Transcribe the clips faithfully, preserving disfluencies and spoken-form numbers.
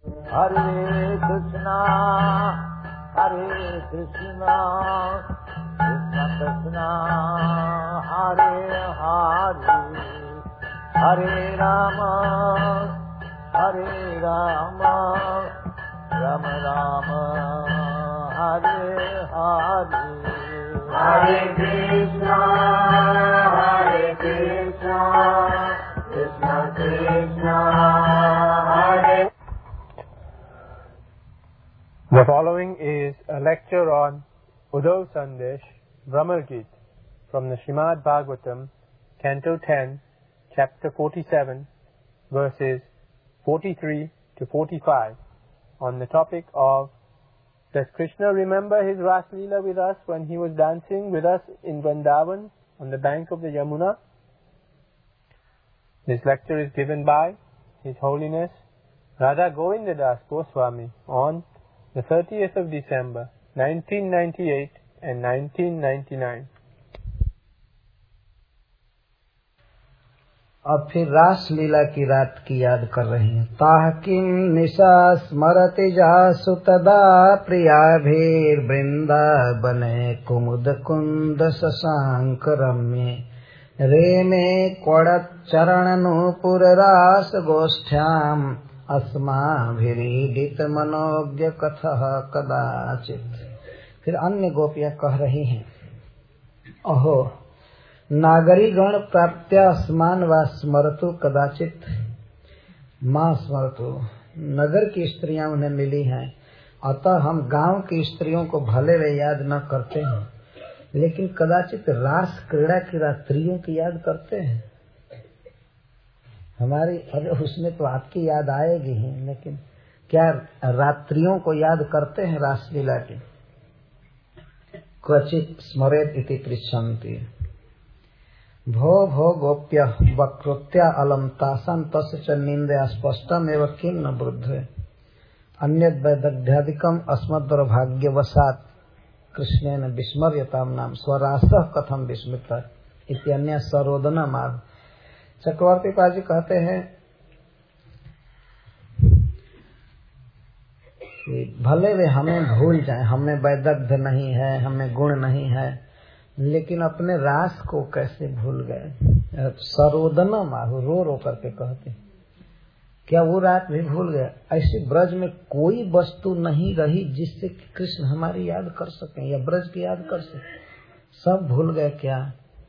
Hare Krishna, Hare Krishna, Krishna Krishna, Hare Hare, Hare Rama, Hare Rama, Rama Rama, Hare Hare. Hare Krishna, Hare Krishna, Krishna Krishna, Hare. The following is a lecture on Uddhav Sandesh, Brahma Gita, from the Srimad Bhagavatam, Canto ten, Chapter forty-seven, verses forty-three to forty-five, on the topic of, does Krishna remember his Ras Leela with us when he was dancing with us in Vrindavan on the bank of the Yamuna? This lecture is given by His Holiness Radha Govindadas Goswami on the thirtieth of December, nineteen ninety-eight and nineteen ninety-nine. अब फिर रास लीला की रात की याद कर रही हैं। ताकिम निशा स्मरति जासु तदा प्रियाभीर वृंदावने कुमुद कुंद शशांक रम्ये रेमे क्वड़त चरण नूपुर रास गोष्ठ्याम अस्माभिरीडित मनोज्ञ कथः कदाचित। फिर अन्य गोपियां कह रही हैं, अहो नागरीगण प्राप्त्या अस्मान व स्मरतु कदाचित मां स्मरतु। नगर की स्त्रियां उन्हें मिली हैं, अतः हम गांव की स्त्रियों को भले वे याद न करते हैं, लेकिन कदाचित रास क्रीड़ा की रात्रियों की याद करते हैं। हमारी अरे उसमें तो आपकी याद आएगी ही, लेकिन क्या रात्रियों को याद करते हैं रासलीला की? क्वचित स्मरेत इति पृच्छन्ति। भो भो गोप्य वक्रोत्या अलम तासां तस्य च निंदया स्पष्टम एव किं न बुद्धे अन्यद् वैदग्ध्यादिकम् अस्मद्दुर्भाग्यवशात् कृष्णेन विस्मर्यतां नाम स्वरासः कथम विस्मृतः इति अन्य सरोदना मार्ग। चक्रवर्ती पाजी कहते हैं कि भले वे हमें भूल जाएं, हमें वैदग्ध नहीं है, हमें गुण नहीं है, लेकिन अपने रास को कैसे भूल गए। सरोदना माहू रो रो करके कहते हैं, क्या वो रात भी भूल गए? ऐसे ब्रज में कोई वस्तु नहीं रही जिससे कृष्ण हमारी याद कर सके या ब्रज की याद कर सके, सब भूल गए क्या?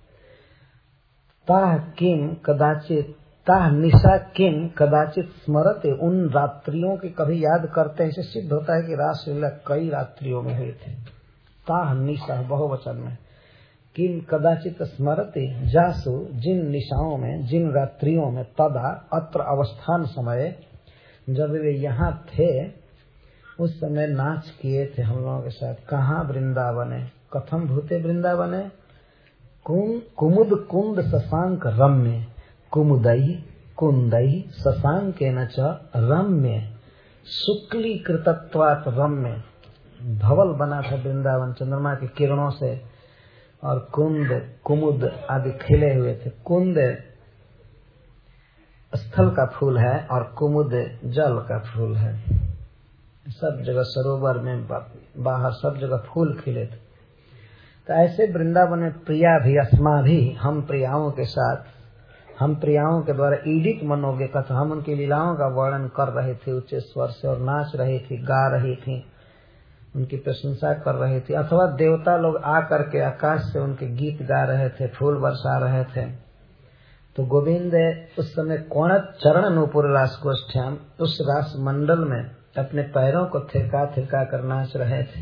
ताह किम कदाचित ताह निशा किम कदाचित स्मरते, उन रात्रियों की कभी याद करते हैं। इससे सिद्ध होता है कि रास लीला कई रात्रियों में हुए थे। ताह निशा बहुवचन में, किम कदाचित स्मरते जासु, जिन निशाओं में, जिन रात्रियों में, तदा अत्र अवस्थान समय, जब वे यहाँ थे उस समय नाच किए थे हम लोगों के साथ। कहाँ? वृंदावने। कथम भूते वृंदावने? कुमुद कुंद शशांक रम्य, कुमुदई कुंदई शशांकेन च रम्य, शुक्ली कृतत्वात् रम्य। धवल बना था वृंदावन चंद्रमा की किरणों से, और कुंद कुमुद आदि खिले हुए थे। कुंद स्थल का फूल है और कुमुद जल का फूल है। सब जगह सरोवर में बाहर सब जगह फूल खिले थे। तो ऐसे वृंदावन में प्रिया भी अस्मा भी, हम प्रियाओं के साथ, हम प्रियाओं के द्वारा ईडित मनोज्ञ कथा, हम उनकी लीलाओं का वर्णन कर रहे थे उच्च स्वर से, और नाच रही थी, गा रही थी, उनकी प्रशंसा कर रही थी। अथवा देवता लोग आकर के आकाश से उनके गीत गा रहे थे, फूल बरसा रहे थे। तो गोविंद उस समय कोणत चरण नूपुर रास गोष्ठ्याम, उस रास मंडल में अपने पैरों को थिरका थिरका कर नाच रहे थे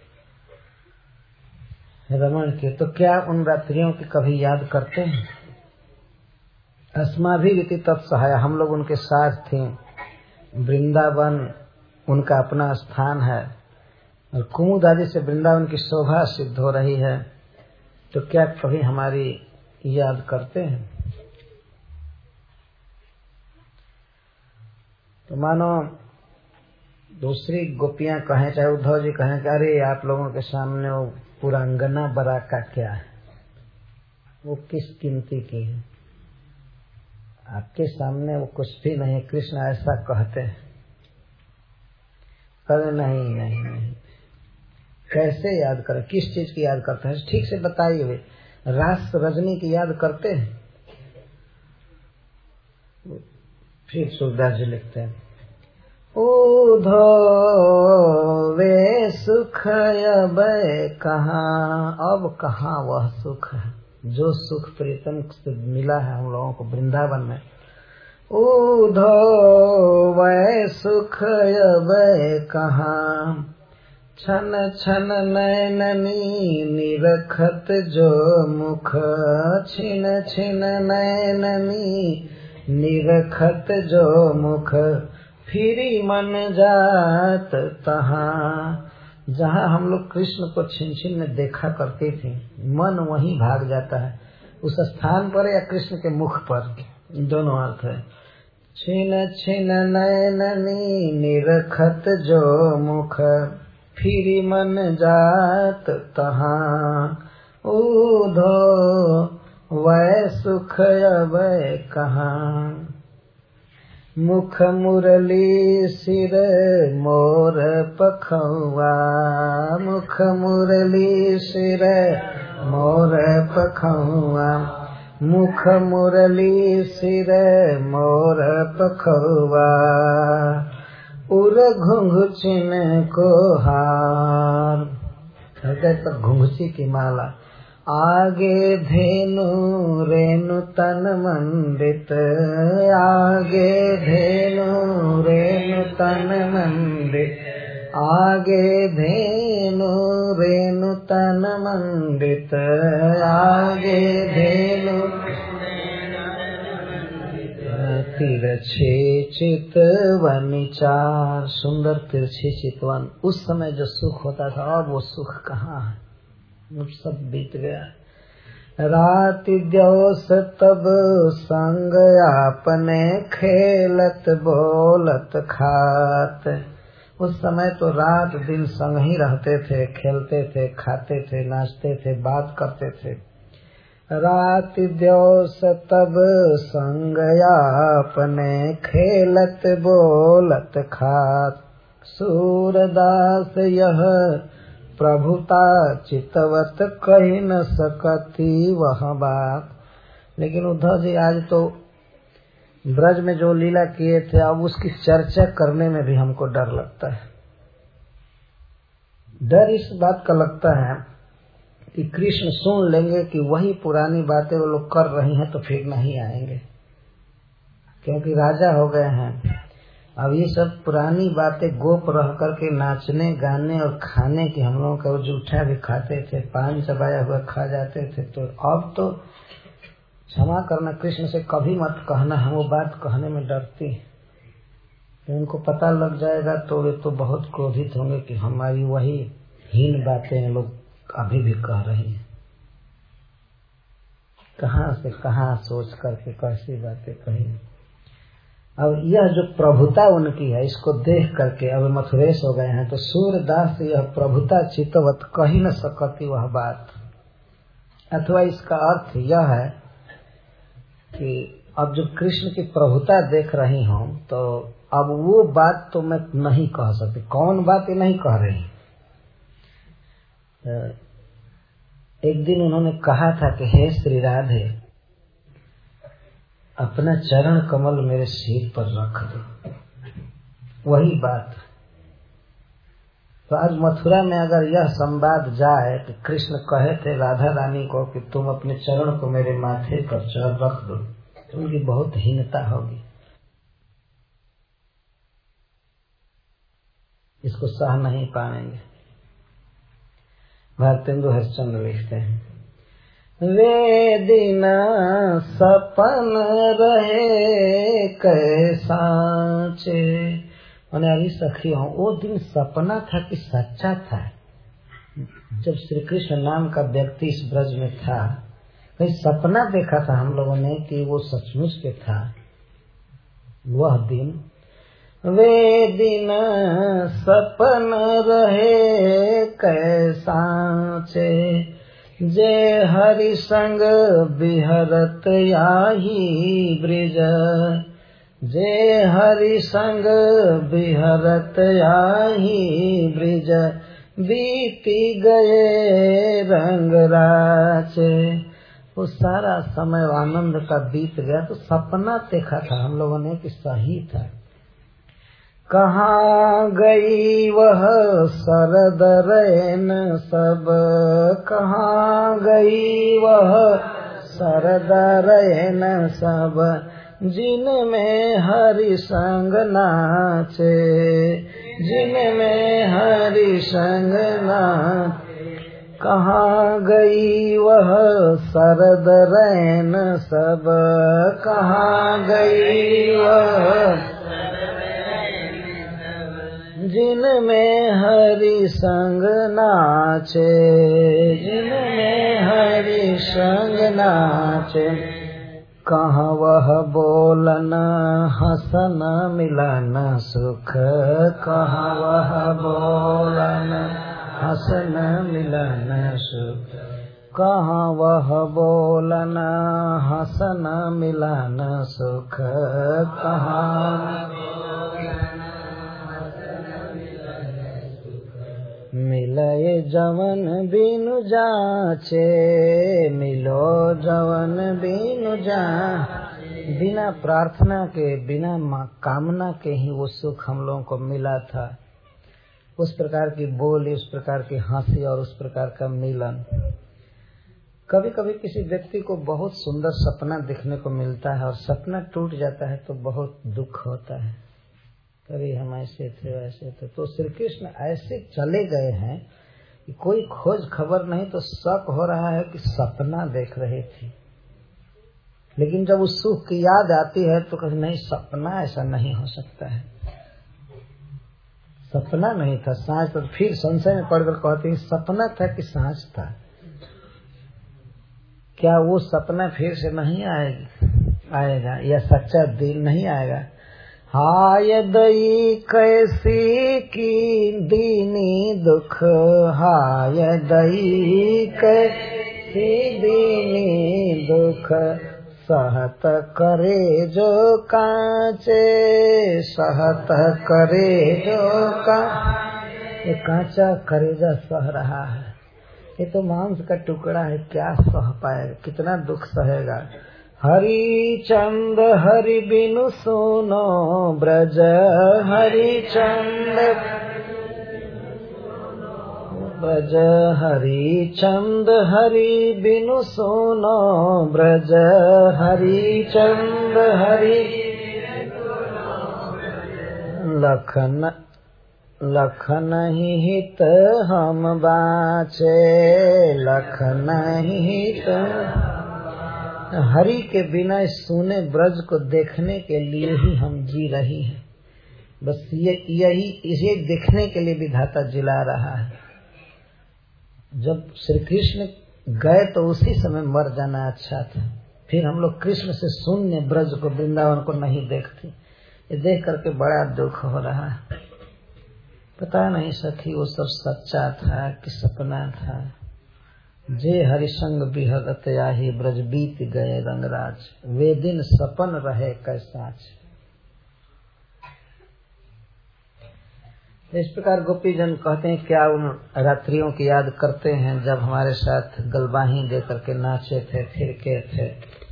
रमण के। तो क्या उन रात्रियों की कभी याद करते हैं? अस्माभिरीति तत्सहाय, हम लोग उनके साथ थे। वृंदावन उनका अपना स्थान है, और कुमुद आदि से वृंदावन की शोभा सिद्ध हो रही है। तो क्या कभी हमारी याद करते हैं? तो मानो दूसरी गोपियां कहें, चाहे उद्धव जी कहें कि अरे आप लोगों के सामने वो पुरांगना बरा का क्या है, वो किस कीमती की है, आपके सामने वो कुछ भी नहीं। कृष्ण ऐसा कहते हैं। करे नहीं नहीं नहीं, कैसे याद करें, किस चीज की याद करते हैं, ठीक से बताइए। वे रास रजनी की याद करते हैं? फिर सूरदास जी लिखते हैं, उधो वे सुख अब कहाँ, अब कहाँ वह सुख है जो सुख प्रीतम से मिला है हम लोगों को वृंदावन में। उधो वै सुख अब कहाँ, छन छन नैननी निरखत जो मुख, छिन छिन नैननी निरखत जो मुख, फिरी मन जात तहाँ। जहाँ हम लोग कृष्ण को छिन छिन में देखा करते थे, मन वहीं भाग जाता है, उस स्थान पर या कृष्ण के मुख पर, दोनों अर्थ है। छिन छिन नैननी निरखत जो मुख, फिरी मन जात तहाँ। उधो वै सुख अब कहाँ, मुख मुरली सिर मोर पखुआ, मुख मुरली सिर मोर पखुआ, मुख मुरली सिर मोर पखुआ, उर घुंघुचिन को हार। कहते तो घुंघुची की माला, आगे धेनु रेणु तन मंडित, आगे धेनु रेणु तन मंडित, आगे धेनु रेणु तन मंडित, आगे धेनु तिरछे चितवन चार, सुंदर तिरछे चितवन। उस समय जो सुख होता था, अब वो सुख कहाँ है, सब बीत गया। रात दिवस तब संग आपने खेलत बोलत खात, उस समय तो रात दिन संग ही रहते थे, खेलते थे, खाते थे, नाचते थे, बात करते थे। रात दिवस तब संग आपने खेलत बोलत खात, सूरदास यह प्रभुता चितवत कही न सकती वह बात। लेकिन उद्धव जी आज तो ब्रज में जो लीला किए थे, अब उसकी चर्चा करने में भी हमको डर लगता है। डर इस बात का लगता है कि कृष्ण सुन लेंगे कि वही पुरानी बातें वो लोग कर रही हैं तो फिर नहीं आएंगे, क्योंकि राजा हो गए हैं। अब ये सब पुरानी बातें गोप रह करके नाचने गाने और खाने की, हम लोगों का जूठा भी खाते थे, पान चबाया हुआ खा जाते थे, तो अब तो क्षमा करना, कृष्ण से कभी मत कहना, हम वो बात कहने में डरती है। उनको पता लग जाएगा तो वे तो बहुत क्रोधित होंगे कि हमारी वही हीन बातें लोग अभी भी कह रहे हैं। कहाँ से कहाँ सोच करके कैसी बातें कही। अब यह जो प्रभुता उनकी है, इसको देख करके अब मथुरेश हो गए हैं, तो सूरदास यह प्रभुता चितवत कही न सकती वह बात। अथवा इसका अर्थ यह है कि अब जब कृष्ण की प्रभुता देख रही हूँ, तो अब वो बात तो मैं नहीं कह सकती। कौन बात ये नहीं कह रही। एक दिन उन्होंने कहा था कि हे श्री राधे, अपना चरण कमल मेरे सिर पर रख दो, वही बात। तो आज मथुरा में अगर यह संवाद जाए कि कृष्ण कहे थे राधा रानी को कि तुम अपने चरण को मेरे माथे पर चढ़ रख दो, तो उनकी बहुत हीनता होगी, इसको सह नहीं पाएंगे। भारतेंदु हरिश्चंद्र लिखते हैं, वे दिन सपन रहे कैसाचे। मैंने अभी सखी हूँ, वो दिन सपना था कि सच्चा था। जब श्री कृष्ण नाम का व्यक्ति इस ब्रज में था, कहीं सपना देखा था हम लोगों ने कि वो सचमुच के था। वह दिन, वे दिन सपन रहे कैसाचे, जे हरि संग बिहरत याही ब्रिज, जे हरि संग बिहरत आही ब्रिज बीती गए रंग राचे। वो सारा समय आनंद का बीत गया तो सपना देखा था हम लोगों ने कि सही था। कहाँ गई वह सरद रैन सब, कहाँ गई वह सरद रैन सब, जिनमें हरि संग नाचे, जिनमें हरि संग नाचे। कहाँ गई वह सरद रैन सब, कहाँ गई वह जिनमें हरि संग नाचे, जिनमें हरि संग नाचे। कहाँ वह बोलन हसन मिलन सुख, कहाँ वह बोलन हसन मिलन सुख, कहाँ वह बोलन हसन मिलन सुख, कहाँ मिलए जवन बिनु जाचे, मिलो जवन बिनु जा। बिना प्रार्थना के बिना कामना के ही वो सुख हम लोगों को मिला था। उस प्रकार की बोली, उस प्रकार की हंसी और उस प्रकार का मिलन। कभी कभी किसी व्यक्ति को बहुत सुंदर सपना देखने को मिलता है और सपना टूट जाता है तो बहुत दुख होता है। कभी हम ऐसे थे वैसे थे। तो श्री कृष्ण ऐसे चले गए हैं कि कोई खोज खबर नहीं तो शक हो रहा है कि सपना देख रही थी। लेकिन जब उस सुख की याद आती है तो कहीं नहीं, सपना ऐसा नहीं हो सकता है, सपना नहीं था सांच। तो फिर संशय में पड़कर कहते हैं सपना था कि सांच था। क्या वो सपना फिर से नहीं आएगा आएगा या सच्चा दिन नहीं आएगा? हाय दई कैसी की दीनी दुख, हाय दई कैसी दीनी दुख, सहत करे जो कांचे, सहत करे जो का। ये कांचा करेजा सह रहा है, ये तो मांस का टुकड़ा है, क्या सह पाएगा, कितना दुख सहेगा। हरि चंद हरि बिनु सुनो ब्रज, हरि चंद ब्रज, हरि चंद हरि बिनु सुनो ब्रज, हरि चंद हरि। लखन लखन ही हित हम बाचे, लखन ही हित। हरि के बिना इस सुने ब्रज को देखने के लिए ही हम जी रही हैं। बस ये यही इसे देखने के लिए विधाता जिला रहा है। जब श्री कृष्ण गए तो उसी समय मर जाना अच्छा था। फिर हम लोग कृष्ण से शून्य ब्रज को, वृंदावन को नहीं देखते। ये देख करके बड़ा दुख हो रहा है। पता नहीं सखी वो सब सच्चा था कि सपना था। जे हरिसंग बिहरत आही ब्रज बीत गए रंगराज, वे दिन सपन रहे कैसाच। इस प्रकार गोपीजन कहते हैं क्या उन रात्रियों की याद करते हैं जब हमारे साथ गलबाही दे करके नाचे थे, थिरके थे।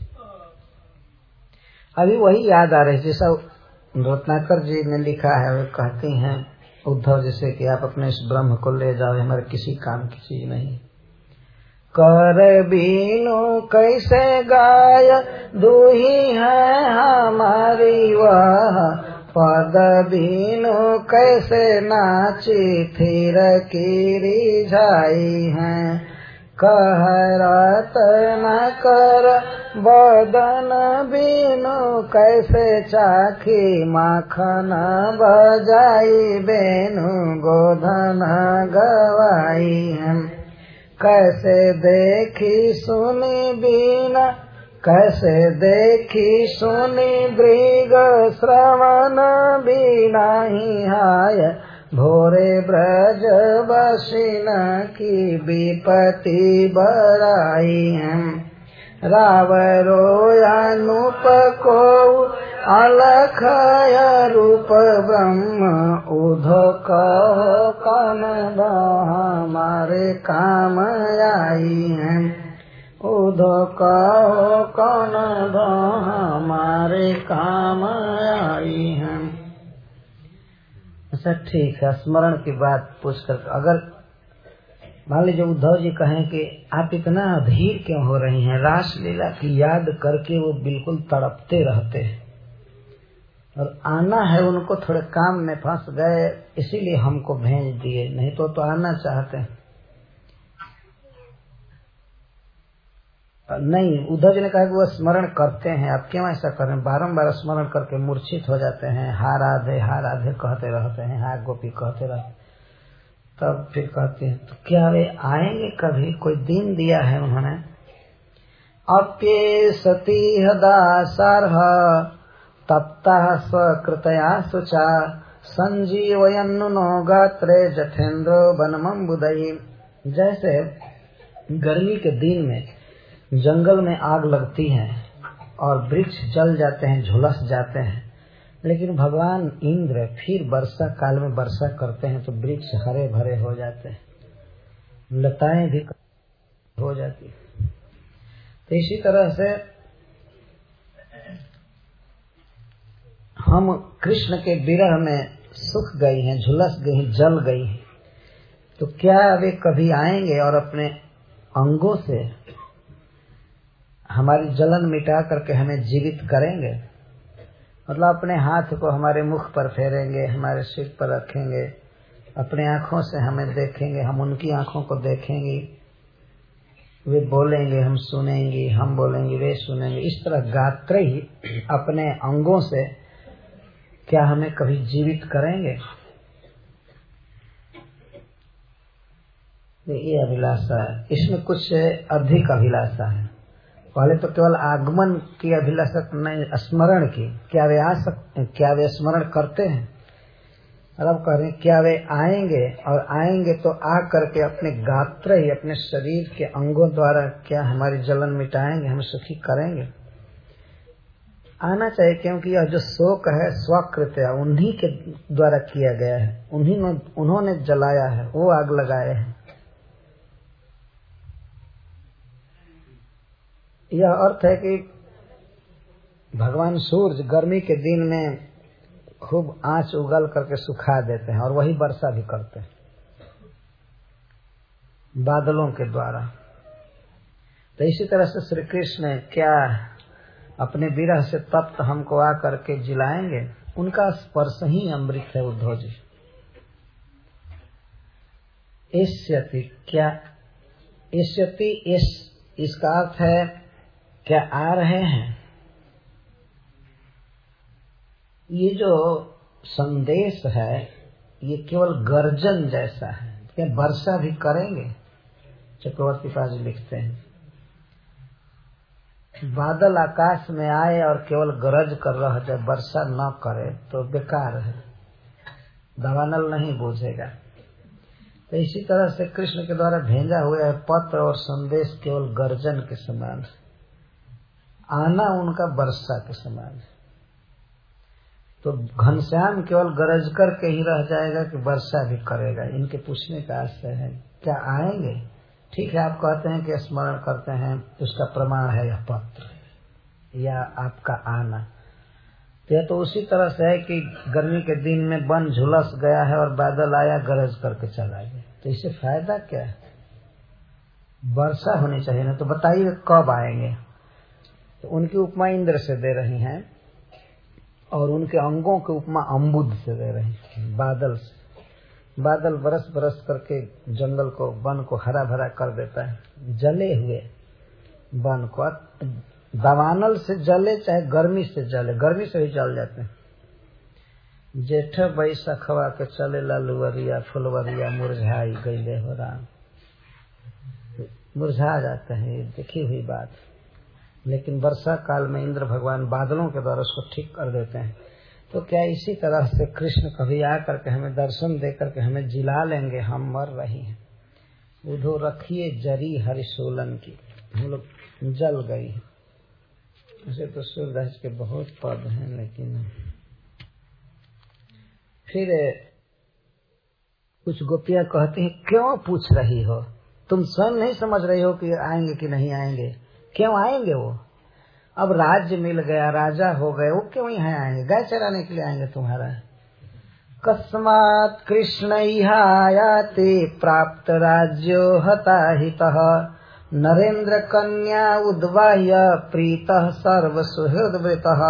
अभी वही याद आ रही है जैसा रत्नाकर जी ने लिखा है। वे कहती हैं उद्धव जैसे कि आप अपने इस ब्रह्म को ले जाओ, हमारे किसी काम की चीज नहीं। कर बीनो कैसे गाय दूही है हमारी वह, पद बीनो कैसे नाची थिर की रिझाई है। कह रात न कर बदन बीनो कैसे चाखी, माखन बजाई बेनु गोधन गवाई है। कैसे देखी सुनी बीना, कैसे देखी सुनी दृग श्रवण बीना ही हाय। भोरे ब्रज बसिन की विपत्ति बड़ाई है। रावरो अनुप को अलखय रूप ब्रह्म उधो कहो कौन हमारे काम आई है। उधो कहो कौन हमारे काम आई है। अच्छा ठीक है, स्मरण की बात पूछ कर अगर मान लीजिए उद्धव जी कहें कि आप इतना अधीर क्यों हो रही हैं, रासलीला की याद करके वो बिल्कुल तड़पते रहते हैं और आना है उनको, थोड़े काम में फंस गए इसीलिए हमको भेज दिए, नहीं तो तो आना चाहते हैं। नहीं, उद्धव जी ने कहा कि वो स्मरण करते हैं, आप क्यों ऐसा कर रहे हैं, बारम्बार स्मरण करके मूर्छित हो जाते हैं, हा राधे हा राधे कहते रहते हैं, हा गोपी कहते रहते। तब फिर कहते हैं तो क्या वे आएंगे कभी, कोई दिन दिया है उन्होंने। अप्ये सती हदासारह तप्ता स्वकृतया शुचा संजीवयन्नुनो गात्रे जठेन्द्रो वनमं बुदई। जैसे गर्मी के दिन में जंगल में आग लगती है और वृक्ष जल जाते हैं, झुलस जाते हैं, लेकिन भगवान इंद्र फिर वर्षा काल में वर्षा करते हैं तो वृक्ष हरे भरे हो जाते हैं, लताएं भी हो जाती है। तो इसी तरह से हम कृष्ण के विरह में सुख गई हैं, झुलस गई हैं, जल गई हैं, तो क्या वे कभी आएंगे और अपने अंगों से हमारी जलन मिटा करके हमें जीवित करेंगे। मतलब अपने हाथ को हमारे मुख पर फेरेंगे, हमारे सिर पर रखेंगे, अपने आँखों से हमें देखेंगे, हम उनकी आँखों को देखेंगे, वे बोलेंगे हम सुनेंगे, हम बोलेंगे वे सुनेंगे। इस तरह गात्र ही अपने अंगों से क्या हमें कभी जीवित करेंगे। ये अभिलाषा है, इसमें कुछ अधिक अभिलाषा है। पहले तो केवल आगमन की अभिलाषा नहीं, स्मरण की, क्या वे आ सकते, क्या वे स्मरण करते हैं। और अब कह रहे हैं क्या वे आएंगे, और आएंगे तो आ करके अपने गात्र ही अपने शरीर के अंगों द्वारा क्या हमारी जलन मिटाएंगे, हमें सुखी करेंगे। आना चाहिए, क्योंकि यह जो शोक है स्वकृत है, उन्हीं के द्वारा किया गया है, उन्हीं ने उन्होंने जलाया है, वो आग लगाए हैं। यह अर्थ है कि भगवान सूर्य गर्मी के दिन में खूब आंच उगल करके सुखा देते हैं और वही वर्षा भी करते हैं बादलों के द्वारा। तो इसी तरह से श्री कृष्ण क्या अपने विरह से तप्त हमको आ करके जिलाएंगे, उनका स्पर्श ही अमृत है। उद्धव जी इष्यति, क्या इष्यति, इस इसका अर्थ है क्या आ रहे हैं। ये जो संदेश है ये केवल गर्जन जैसा है, क्या वर्षा भी करेंगे। चक्रवर्ती पाद लिखते हैं बादल आकाश में आए और केवल गरज कर रह जाए, वर्षा न करे तो बेकार है, दावानल नहीं बूझेगा। तो इसी तरह से कृष्ण के द्वारा भेजा हुआ है पत्र और संदेश केवल गर्जन के समान, आना उनका वर्षा के समान है। तो घनश्याम केवल गरज करके ही रह जाएगा कि वर्षा भी करेगा। इनके पूछने का आशय है क्या आएंगे। ठीक है, आप कहते हैं कि स्मरण करते हैं, उसका प्रमाण है यह पत्र या आपका आना। तो यह तो उसी तरह से है कि गर्मी के दिन में वन झुलस गया है और बादल आया गरज करके चला गया, तो इससे फायदा क्या है। वर्षा होनी चाहिए ना। तो बताइए कब आएंगे। तो उनकी उपमा इंद्र से दे रही हैं और उनके अंगों की उपमा अम्बुद से दे रही हैं, बादल से। बादल बरस बरस करके जंगल को, वन को हरा भरा कर देता है। जले हुए वन को दावानल से जले चाहे गर्मी से जले, गर्मी से ही जल जाते हैं। जेठ बैसखवा के चले ललुवरिया फुलवरिया मुरझाई गईले हो राम, मुरझा जाते हैं, ये देखी हुई बात। लेकिन वर्षा काल में इंद्र भगवान बादलों के द्वारा उसको ठीक कर देते हैं। तो क्या इसी तरह से कृष्ण कभी आकर के हमें दर्शन दे करके हमें जिला लेंगे। हम मर रही हैं, उधो रखिए जरी हरिशोलन की, हम लोग जल गई हैं। ऐसे तो सूरदास के बहुत पद हैं, लेकिन फिर कुछ गोपियां कहती हैं, क्यों पूछ रही हो? तुम स्वयं नहीं समझ रही हो कि आएंगे कि नहीं आएंगे? क्यों आएंगे वो? अब राज्य मिल गया, राजा हो गए, वो क्यों यहाँ आएंगे? गाय चराने के लिए आएंगे तुम्हारा? कस्मात् कृष्ण इहायाति प्राप्त राज्यो हताहितः नरेंद्र कन्या उद्वाह्य प्रीतः सर्व सुहृदवृतः।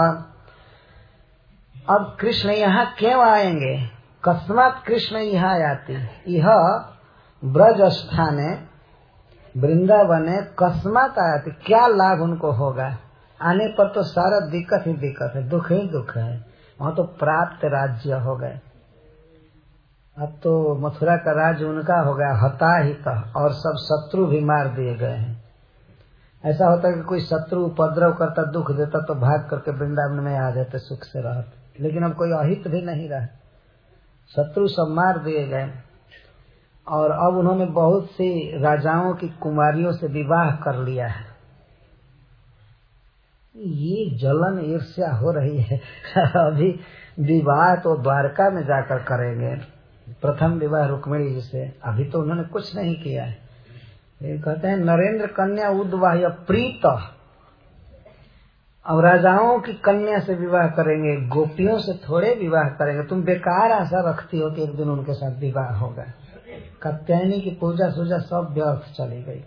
अब कृष्ण यहाँ क्यों आएंगे? कस्मात् कृष्ण यहाँ आयाति, यह ब्रज स्थाने वृंदावने कस्मात् आयाति, क्या लाभ उनको होगा? आने पर तो सारा दिक्कत ही दिक्कत है, दुख ही दुख है। वहाँ तो प्राप्त राज्य हो गए। अब तो मथुरा का राज्य उनका हो गया, हता ही था, और सब शत्रु भी मार दिए गए हैं। ऐसा होता है कि कोई शत्रु उपद्रव करता, दुख देता तो भाग करके वृंदावन में आ जाते, सुख से रहते। लेकिन अब कोई अहित भी नहीं रहा, शत्रु सब मार दिए गए। और अब उन्होंने बहुत सी राजाओं की कुमारियों से विवाह कर लिया है। ये जलन ईर्ष्या हो रही है। अभी विवाह तो द्वारका में जाकर करेंगे, प्रथम विवाह रुक्मिणी जी से। अभी तो उन्होंने कुछ नहीं किया है। ये कहते हैं नरेंद्र कन्या उद्वाह्य प्रीत, अब राजाओं की कन्या से विवाह करेंगे, गोपियों से थोड़े विवाह करेंगे। तुम बेकार आशा रखती हो कि एक दिन उनके साथ विवाह होगा। कात्यायनी की पूजा सूजा सब व्यर्थ चली गई।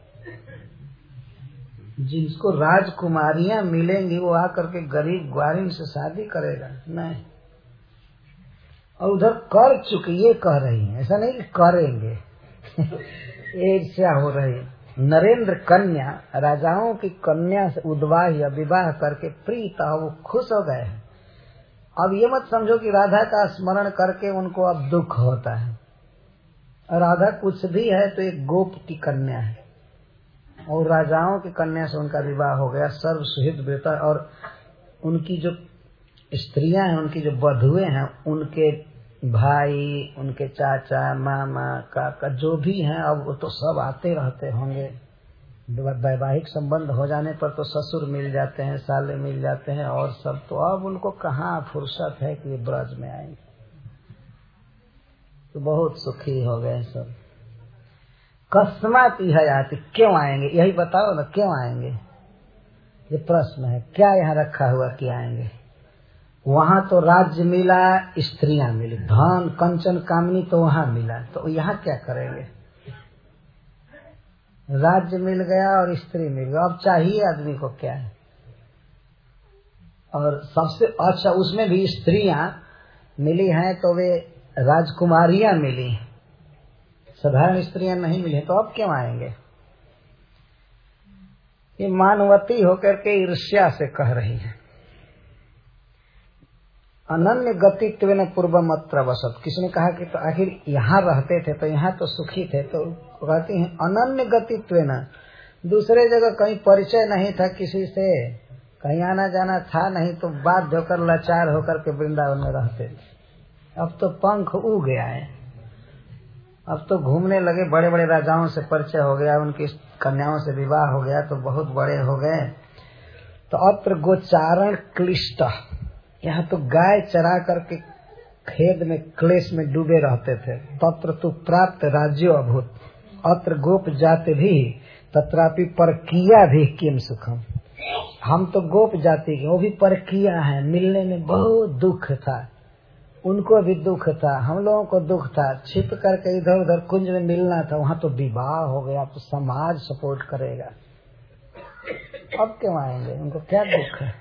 जिसको राजकुमारियां मिलेंगी वो आकर के गरीब ग्वारिन से शादी करेगा? नहीं। और उधर कर चुके, ये कह रही है, ऐसा नहीं कि करेंगे। ईर्ष्या हो रही है। नरेंद्र कन्या, राजाओं की कन्या से उद्वाह्य विवाह करके प्रीत, वो खुश हो गए हैं। अब ये मत समझो कि राधा का स्मरण करके उनको अब दुख होता है। राधा कुछ भी है तो एक गोप की कन्या है, और राजाओं की कन्या से उनका विवाह हो गया, सर्व सुहृद वृत। और उनकी जो स्त्रियां हैं, उनकी जो बधुएं हैं, उनके भाई, उनके चाचा, मामा, काका जो भी हैं, अब वो तो सब आते रहते होंगे। वैवाहिक संबंध हो जाने पर तो ससुर मिल जाते हैं, साले मिल जाते हैं, और सब। तो अब उनको कहाँ फुर्सत है कि ब्रज में आएंगे। तो बहुत सुखी हो गए सब। कस्मात् इहायाति, क्यों आएंगे? यही बताओ ना, क्यों आएंगे? ये प्रश्न है। क्या यहाँ रखा हुआ कि आएंगे? वहाँ तो राज्य मिला, स्त्रियां मिली, धन कंचन कामनी तो वहाँ मिला, तो यहाँ क्या करेंगे? राज्य मिल गया और स्त्री मिल गया, अब चाहिए आदमी को क्या है? और सबसे अच्छा उसमें भी स्त्रियां मिली हैं तो वे राजकुमारियां मिली, साधारण स्त्रियां नहीं मिली, तो अब क्यों आएंगे? ये मानवती होकर के ईर्ष्या से कह रही है। अनन्य गतित्व न पूर्वमत्र वसत, किसी ने कहा कि तो आखिर यहाँ रहते थे तो यहाँ तो सुखी थे, तो कहती हैं अनन्य गतित्व न, दूसरे जगह कहीं परिचय नहीं था किसी से, कहीं आना जाना था नहीं, तो बाध्य होकर लाचार होकर के वृंदावन में रहते थे। अब तो पंख उड़ गया है, अब तो घूमने लगे, बड़े बड़े राजाओं से परिचय हो गया, उनकी कन्याओं से विवाह हो गया, तो बहुत बड़े हो गए। तो अत्र गोचारण क्लिष्ट, यहाँ तो गाय चरा करके खेत में क्लेश में डूबे रहते थे। तत्र तो प्राप्त राज्यो अभूत, अत्र गोप जाति भी तत्रापि परकिया भी किम सुखम। हम तो गोप जाति के, वो भी परकिया है, मिलने में बहुत दुख था, उनको भी दुख था, हम लोगों को दुख था, छिप करके इधर उधर कुंज में मिलना था, वहाँ तो विवाह हो गया, तो समाज सपोर्ट करेगा। अब क्यों आएंगे? उनको क्या दुख है?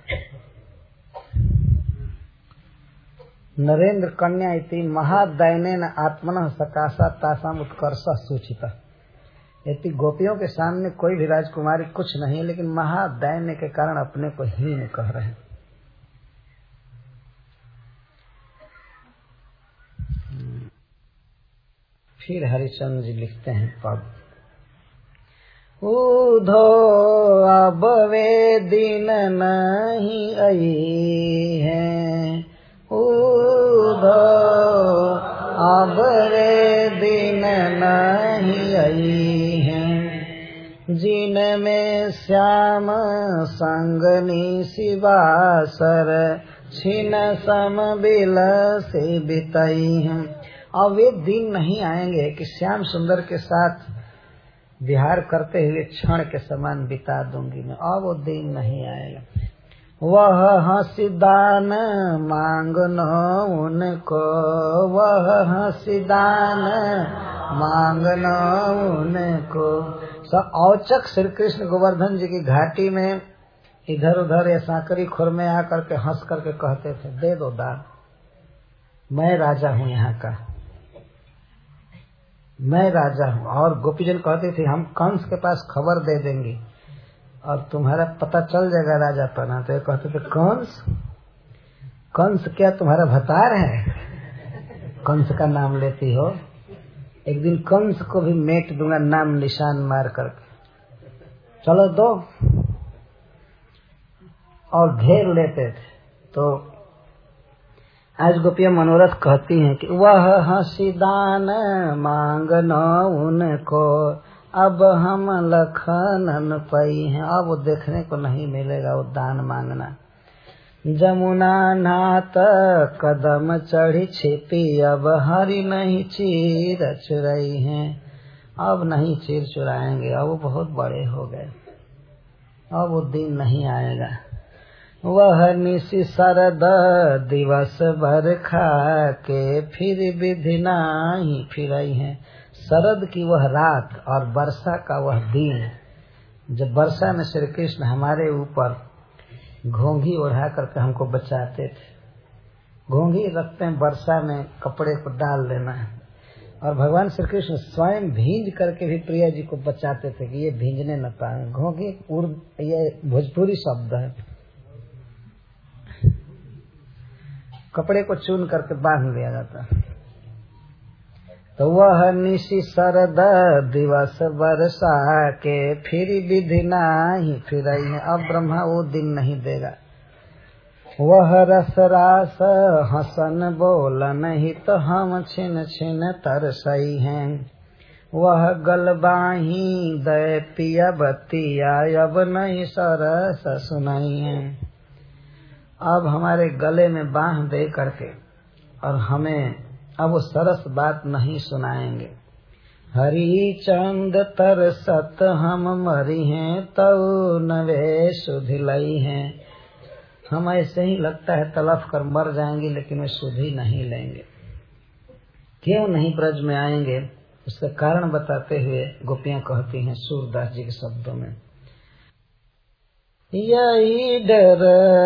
नरेंद्र कन्या इति महादैनेन आत्मनः सकाशा तासाम उत्कर्ष सूचिता। यदि गोपियों के सामने कोई भी राजकुमारी कुछ नहीं है, लेकिन महादैन्य के कारण अपने को हीन कह रहे हैं। फिर हरिचंद्र जी लिखते हैं पद, उधो अब वे दिन नहीं आई है, उधो अब वे दिन नहीं आई है, जिन में श्याम संगनी शिवासर छिन सम बिल से बिताई हैं। और वे दिन नहीं आएंगे कि श्याम सुंदर के साथ विहार करते हुए क्षण के समान बिता दूंगी मैं, और वो दिन नहीं आएगा। वह हंसी दान मांगनो उनको, वह हंसी दान मांगनो उनको। सब औचक श्री कृष्ण गोवर्धन जी की घाटी में इधर उधर या सांकरी खुर में आकर के हंस करके कहते थे, दे दो दान, मैं राजा हूँ यहाँ का, मैं राजा हूँ। और गोपीजन कहते थे, हम कंस के पास खबर दे देंगे और तुम्हारा पता चल जाएगा राजा पना। तो कहते थे, कंस कंस क्या तुम्हारा भतार है? कंस का नाम लेती हो? एक दिन कंस को भी मेट दूंगा नाम निशान मार करके, चलो दो। और घेर लेते थे। तो आज गोपियां मनोरथ कहती हैं कि वह हंसी दान मांगनो उनको, अब हम लखनन पई हैं। अब वो देखने को नहीं मिलेगा वो दान मांगना। जमुना नाथ कदम चढ़ी छिपी, अब हरि नहीं चीर चुराई हैं। अब नहीं चीर चुराएंगे, अब वो बहुत बड़े हो गए, अब वो दिन नहीं आएगा। वह निशि शरद दिवस भर खा के, फिर विधि नाही फिरई हैं। शरद की वह रात और वर्षा का वह दिन, जब वर्षा में श्री कृष्ण हमारे ऊपर घोंघी ओढ़ा करके हमको बचाते थे। घोंघी रखते हैं वर्षा में, कपड़े को डाल देना है। और भगवान श्री कृष्ण स्वयं भींज करके भी प्रिया जी को बचाते थे कि ये भींजने न पाए। घोंघी उर्द, ये भोजपुरी शब्द है, कपड़े को चुन करके बांध लिया जाता। तो वह निशि शरद दिवस वर्षा के, फिर विधि नाही फिरई है। अब ब्रह्मा वो दिन नहीं देगा। वह रस रास हसन बोलन ही, तो हम छिन छिन तरसई हैं। वह गलबाही दय पिया बतिया, अब नहीं सरस सुनाई है। अब हमारे गले में बांह दे करके और हमें अब वो सरस बात नहीं सुनाएंगे। हरि चंद तरसत हम मरी हैं, तऊ नवे सुधिलई हैं। हम ऐसे ही लगता है तलफ कर मर जाएंगे, लेकिन वे सुधि नहीं लेंगे। क्यों नहीं ब्रज में आएंगे, उसका कारण बताते हुए गोपियां कहती हैं सूरदास जी के शब्दों में, यही डर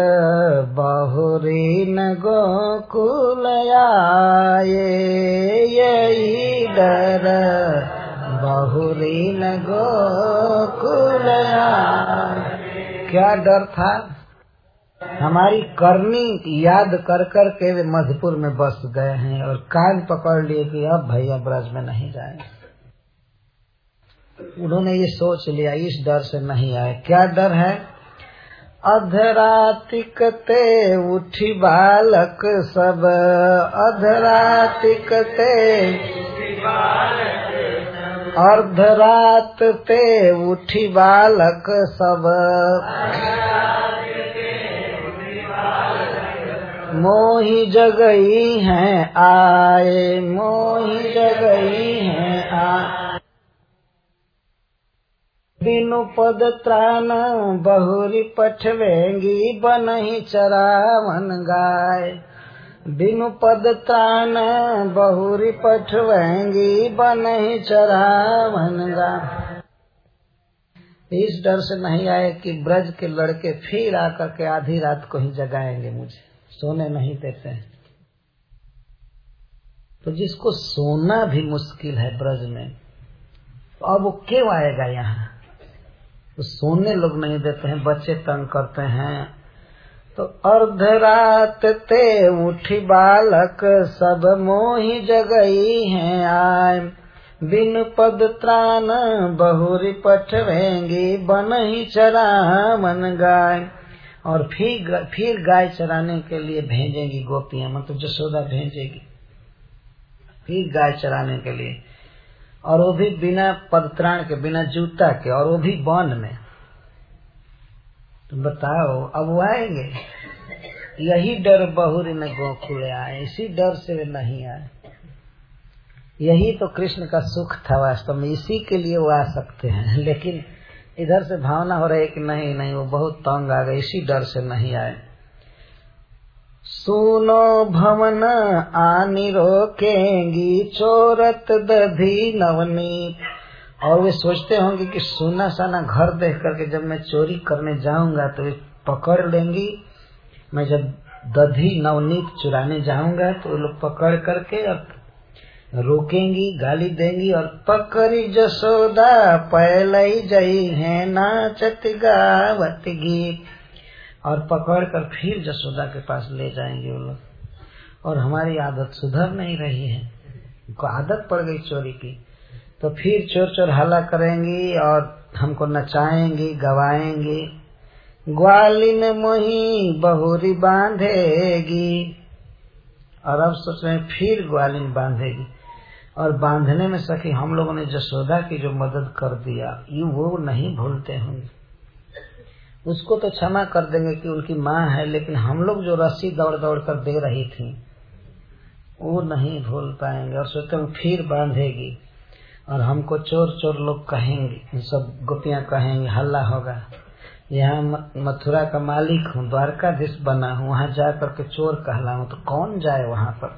बहुरी न गोकुल आए, यही डर बहुरी न गोकुल आए। क्या डर था? हमारी करनी याद कर कर के वे मधुपुर में बस गए हैं और कान पकड़ लिए कि अब भैया ब्रज में नहीं जाएंगे। उन्होंने ये सोच लिया, इस डर से नहीं आए। क्या डर है? अधरातिक ते उठी बालक सब, अधरातिक ते अर्धरात ते उठी बालक सब, मोही जगई हैं आए, मोही जगई हैं आए। बिनु पद त्राण बहुरी पठवेंगी, बनही चरावन गाय। बिनु पद त्राण बहुरी पठवेंगी, बनही चरावन गाय। इस डर से नहीं आए कि ब्रज के लड़के फिर आकर के आधी रात को ही जगाएंगे, मुझे सोने नहीं देते हैं। तो जिसको सोना भी मुश्किल है ब्रज में, तो अब वो क्यों आएगा यहाँ? तो सोने लोग नहीं देते हैं, बच्चे तंग करते हैं। तो अर्धरात ते उठी बालक सब, मोही जगई हैं आए। बिन पद त्राण बहुरी पठवेंगी, बनही चरावन गाय। और फिर फिर गाय चराने के लिए भेजेंगी गोपियां, मतलब जसोदा भेजेगी फिर गाय चराने के लिए। और वो भी बिना पदत्राण के, बिना जूता के, और वो भी वन में। तो बताओ अब वो आएंगे? यही डर बहुरी न गोकुल आए, इसी डर से वे नहीं आए। यही तो कृष्ण का सुख था वास्तव में, इसी के लिए वो आ सकते हैं। लेकिन इधर से भावना हो रही है कि नहीं नहीं वो बहुत तंग आ गए, इसी डर से नहीं आए। सुनो भवन आनी रोकेंगी, चोरत दधी नवनीत। और वे सोचते होंगे कि सुना साना घर देख करके जब मैं चोरी करने जाऊंगा तो वे पकड़ लेंगी। मैं जब दधी नवनीत चुराने जाऊंगा तो वो लोग पकड़ करके और रोकेंगी, गाली देंगी। और पकड़ी जसोदा पहले जई है नाचत गावत गीत। और पकड़ कर फिर जसोदा के पास ले जाएंगे वो लोग। और हमारी आदत सुधर नहीं रही है, उनको आदत पड़ गई चोरी की, तो फिर चोर चोर हल्ला करेंगी और हमको नचाएंगी, गवाएंगी। ग्वालिन मोही बहुरी बांधेगी। और अब सोच रहे हैं फिर ग्वालिन बांधेगी। और बांधने में सखी हम लोगों ने जसोदा की जो मदद कर दिया, ये वो नहीं भूलते होंगे। उसको तो क्षमा कर देंगे कि उनकी माँ है, लेकिन हम लोग जो रस्सी दौड़ दौड़ कर दे रही थी वो नहीं भूल पाएंगे। और सोचते हैं फिर बांधेगी और हमको चोर चोर लोग कहेंगे, सब गोपियां कहेंगी, हल्ला होगा। यहाँ मथुरा का मालिक हूँ, द्वारकाधीश बना हूँ, वहाँ जा करके चोर कहलाऊं तो कौन जाए वहाँ पर।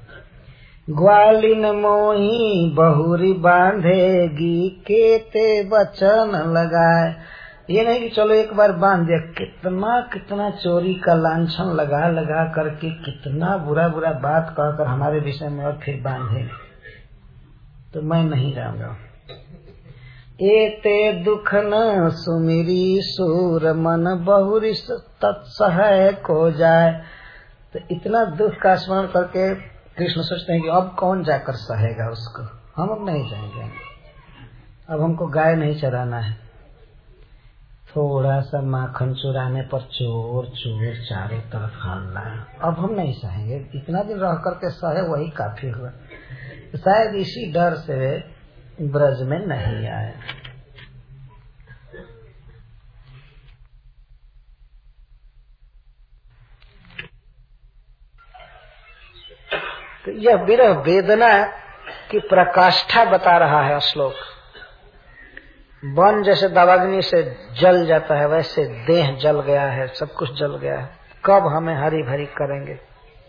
ग्वालिन मोही बहुरी बांधेगी, केते वचन लगाए। ये नहीं कि चलो एक बार बांध दिया, कितना कितना चोरी का लांछन लगा लगा करके, कितना बुरा बुरा बात कहकर हमारे विषय में और फिर बांधेंगे। तो मैं नहीं जाऊंगा। एते दुख न सुमिरी सूर, मन बहुरी तत्सह को जाए। तो इतना दुख का स्मरण करके कृष्ण सोचते हैं कि अब कौन जाकर सहेगा उसको, हम अब नहीं जाएंगे। अब हमको गाय नहीं चराना है। थोड़ा सा माखन चुराने पर चोर चोर चारों तरफ हल्ला, अब हम नहीं सहेंगे। इतना दिन रह करके सहे वही काफी हुआ। तो शायद इसी डर से ब्रज में नहीं आए। तो यह विरह वेदना की प्रकाष्ठा बता रहा है श्लोक। वन जैसे दावाग्नि से जल जाता है, वैसे देह जल गया है, सब कुछ जल गया है। कब हमें हरी भरी करेंगे।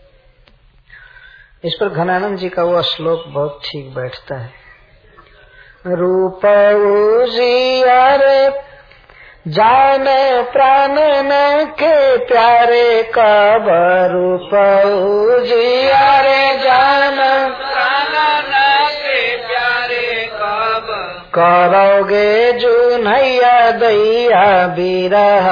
इस पर घनानंद जी का वो श्लोक बहुत ठीक बैठता है। रूप उजियारे जाने प्राण न के प्यारे, कब रूप उजियारे जान प्राण न के प्यारे, कब करोगे जुनैया दैया विरह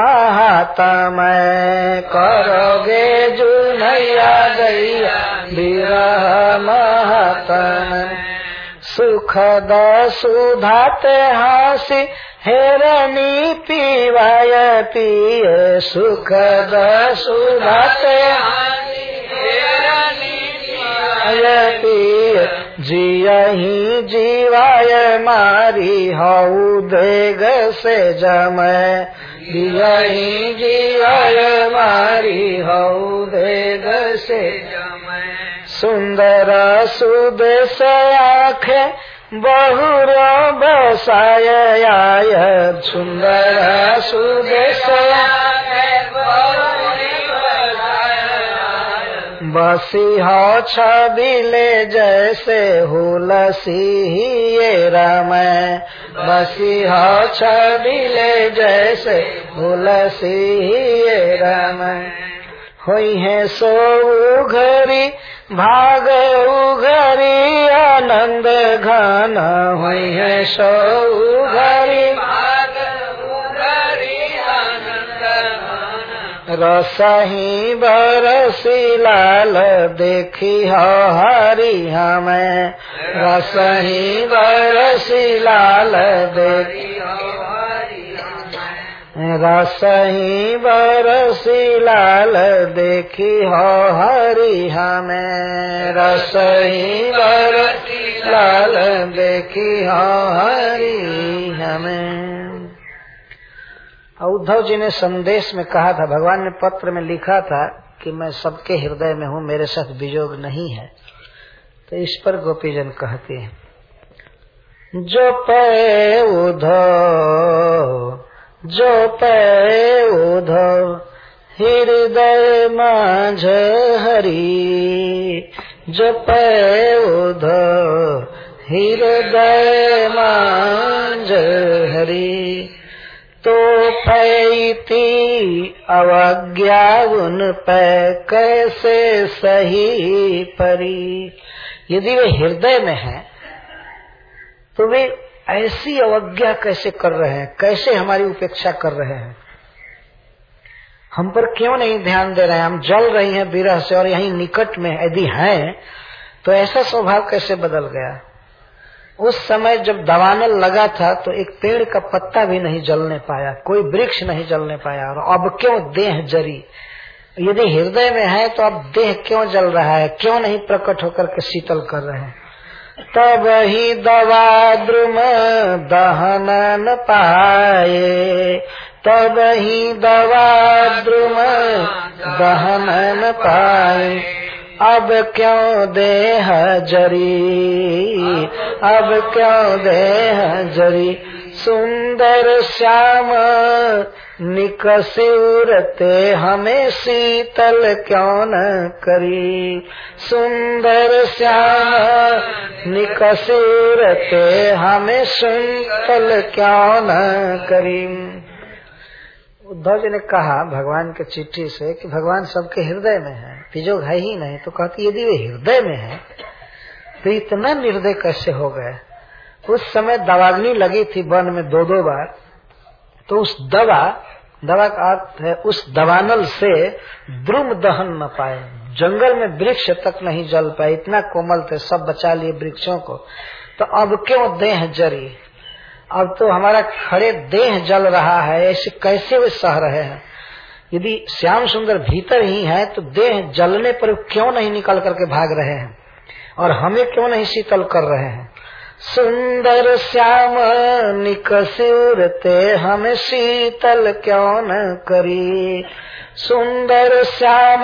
महातमय। करोगे जुनैया दैया विरह महातमय। सुखद सुधाते हासी हेरनी पीवाय पिए। सुखद सुधाते हासी हेरनी पीवाय पिए। जियहि जीवाय मारी हऊ देग से जमय। जियहि जीवाय मारी हऊ देग से जमय। सुंदर सुदेश आखे बहुर बसाय आय। सुंदर सुदेश बसी हो छबिले जैसे हुलसी ये रामय। बसी हो छबिले जैसे हुलसी ये रामय। होई है सो उघरी भाग उघरी आनंद घन। हुई है सो उघरी भाग उघरी आनंद घन। रसही बरसी लाल देखी हो हरि हमें। रसही बरसी लाल देखी रसही बरसी लाल देखी हो हरि हमें। रसही बरसी लाल देखी हरि हमें। उद्धव जी ने संदेश में कहा था, भगवान ने पत्र में लिखा था कि मैं सबके हृदय में हूँ, मेरे साथ वियोग नहीं है। तो इस पर गोपीजन कहते हैं, जो पे उद्धव जो पे उद्धव हृदय माझ हरि, जो पे उद्धव हृदय माझ हरि, तो पैती अवज्ञा उन पे कैसे सही परी। यदि वे हृदय में है तो वे ऐसी अवज्ञा कैसे कर रहे हैं, कैसे हमारी उपेक्षा कर रहे हैं, हम पर क्यों नहीं ध्यान दे रहे हैं। हम जल रही हैं विरह से और यहीं निकट में यदि हैं तो ऐसा स्वभाव कैसे बदल गया। उस समय जब दवानल लगा था तो एक पेड़ का पत्ता भी नहीं जलने पाया, कोई वृक्ष नहीं जलने पाया, और अब क्यों देह जरी। यदि हृदय में है तो अब देह क्यों जल रहा है, क्यों नहीं प्रकट होकर के शीतल कर रहे हैं। तब ही दवा द्रुम दहन न पाए, तब ही दवा द्रुम दहन न पाए, अब क्यों देह जरी, अब क्यों देह जरी। सुंदर श्याम निकसूरते हमें शीतल क्यों न करी, सुंदर श्याम निकसूरते हमें शीतल क्यों न करी। उद्धव जी ने कहा भगवान के चिट्ठी से कि भगवान सबके हृदय में है, वियोग है ही नहीं। तो कहती यदि वे हृदय में है तो इतना निर्दय कैसे हो गए। उस समय दवाग्नि लगी थी वन में दो दो बार, तो उस दवा दवा का अर्थ है उस दवानल से द्रुम दहन न पाए, जंगल में वृक्ष तक नहीं जल पाए, इतना कोमल थे, सब बचा लिए वृक्षों को। तो अब क्यों देह जरी, अब तो हमारा खड़े देह जल रहा है, ऐसे कैसे वे सह रहे हैं। यदि श्याम सुंदर भीतर ही है तो देह जलने पर क्यों नहीं निकल करके भाग रहे हैं और हमें क्यों नहीं शीतल कर रहे हैं। सुंदर श्याम निकसूरते हमें शीतल क्यों न करी, सुंदर श्याम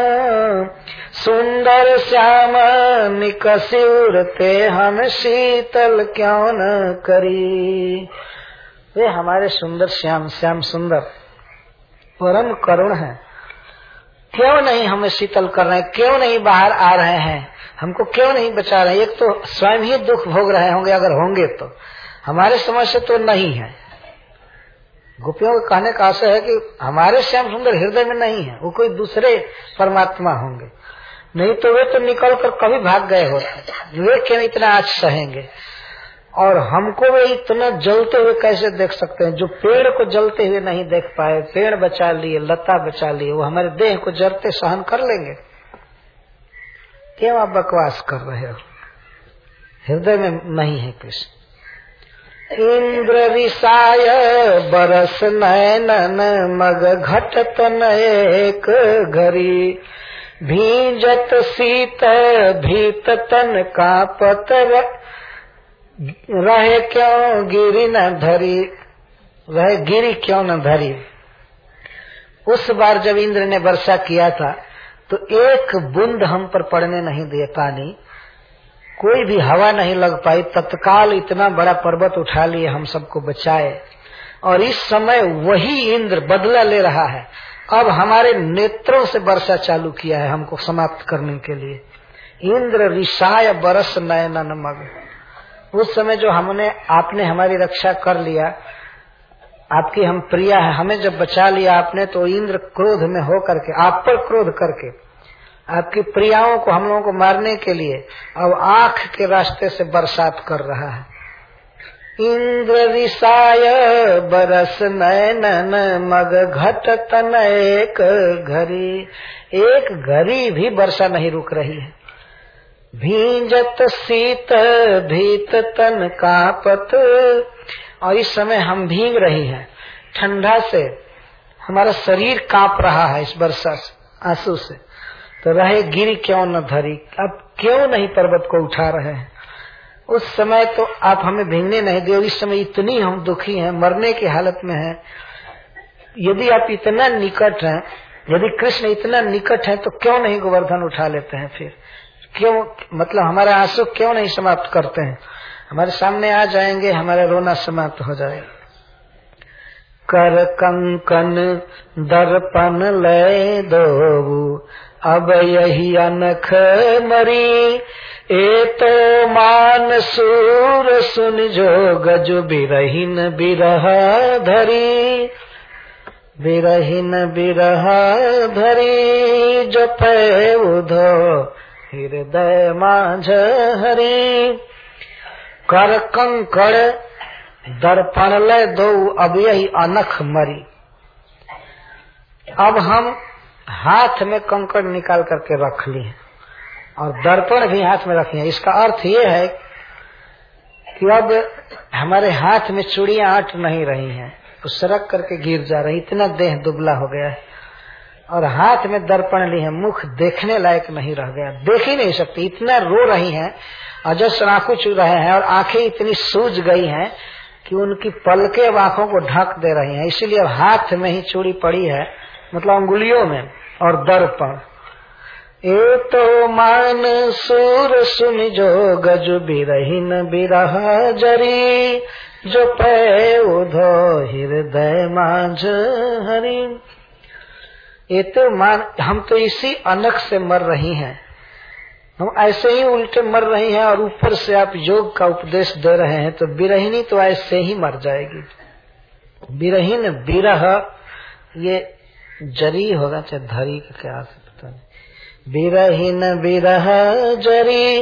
सुंदर श्याम निकसूरते हम शीतल क्यों न करी। वे हमारे सुंदर श्याम श्याम सुंदर परम करुण है, क्यों नहीं हमें शीतल कर रहे हैं, क्यों नहीं बाहर आ रहे हैं, हमको क्यों नहीं बचा रहे। एक तो स्वयं ही दुख भोग रहे होंगे, अगर होंगे तो हमारे समझ से तो नहीं है। गोपियों के कहने का आशय है कि हमारे श्याम सुंदर हृदय में नहीं है, वो कोई दूसरे परमात्मा होंगे, नहीं तो वे तो निकल कर कभी भाग गए होते, वे क्यों इतना आज सहेंगे। और हमको वे इतना जलते हुए कैसे देख सकते हैं। जो पेड़ को जलते हुए नहीं देख पाए, पेड़ बचा लिए, लता बचा लिए, वो हमारे देह को जलते सहन कर लेंगे। क्यों आप बकवास कर रहे हो, हृदय में नहीं है कृष्ण। इंद्र विषाय बरस नयनन मग घटत एक घरी, भीजत शीत भीत तन कांपत रहे क्यों गिरी न धरी, रहे गिरी क्यों न धरी। उस बार जब इंद्र ने वर्षा किया था तो एक बूंद हम पर पड़ने नहीं दिए पानी, कोई भी हवा नहीं लग पाई, तत्काल इतना बड़ा पर्वत उठा लिए, हम सबको बचाए। और इस समय वही इंद्र बदला ले रहा है, अब हमारे नेत्रों से वर्षा चालू किया है हमको समाप्त करने के लिए। इंद्र रिसाय बरस नयनन मग। उस समय जो हमने आपने हमारी रक्षा कर लिया, आपकी हम प्रिया है, हमें जब बचा लिया आपने, तो इंद्र क्रोध में हो करके, आप पर क्रोध करके, आपकी प्रियाओं को हम लोगों को मारने के लिए अब आंख के रास्ते से बरसात कर रहा है। इंद्र रिसाय बरस नयनन मग घट तन एक घड़ी, एक घड़ी भी वर्षा नहीं रुक रही है। भींजत शीत भीत तन कांपत, और इस समय हम भीग रही हैं ठंडा से, हमारा शरीर कांप रहा है इस वर्षा से, आंसू से। तो रहे गिरी क्यों न धरी, अब क्यों नहीं पर्वत को उठा रहे हैं। उस समय तो आप हमें भींगने नहीं दिए, इस समय इतनी हम दुखी हैं, मरने की हालत में हैं। यदि आप इतना निकट हैं, यदि कृष्ण इतना निकट है तो क्यों नहीं गोवर्धन उठा लेते हैं? फिर क्यों, मतलब हमारा आंसू क्यों नहीं समाप्त करते हैं? हमारे सामने आ जाएंगे, हमारा रोना समाप्त हो जाएगा। कर कंकन दर्पण ले दो, अब यही अनख मरी, ए तो मान सूर सुन जो गज बिरहिन बिरह धरी, बिरहिन बिरह धरी, जो पै उधो हृदय माझ हरी। कर कंकड़ दर्पण ले दो, अब यही अनख मरी। अब हम हाथ में कंकड़ निकाल करके रख लिए और दर्पण भी हाथ में रखे हैं। इसका अर्थ ये है कि अब हमारे हाथ में चूड़ियां अट नहीं रही हैं, तो सरक करके गिर जा रही, इतना देह दुबला हो गया है। और हाथ में दर्पण ली है, मुख देखने लायक नहीं रह गया, देख ही नहीं सकती, इतना रो रही हैं, अजस्र आंखों चू रहे हैं और आंखें इतनी सूज गई हैं कि उनकी पलकें अब आंखों को ढक दे रही हैं। इसीलिए हाथ में ही चूड़ी पड़ी है, मतलब अंगुलियों में, और दर्पण। ए तो मान सूर सुन जो गज बिरहिन बिरह जरी, जो पै उधो हृदय माझ हरी। ये तो मान, हम तो इसी अनख से मर रही हैं, हम ऐसे ही उल्टे मर रही हैं, और ऊपर से आप योग का उपदेश दे रहे हैं, तो बिरहिनी तो ऐसे ही मर जाएगी। बिरहीन बिरह, ये जरी होगा चाहे धरी का, क्या से पता नहीं। बिरहीन बिरह जरी,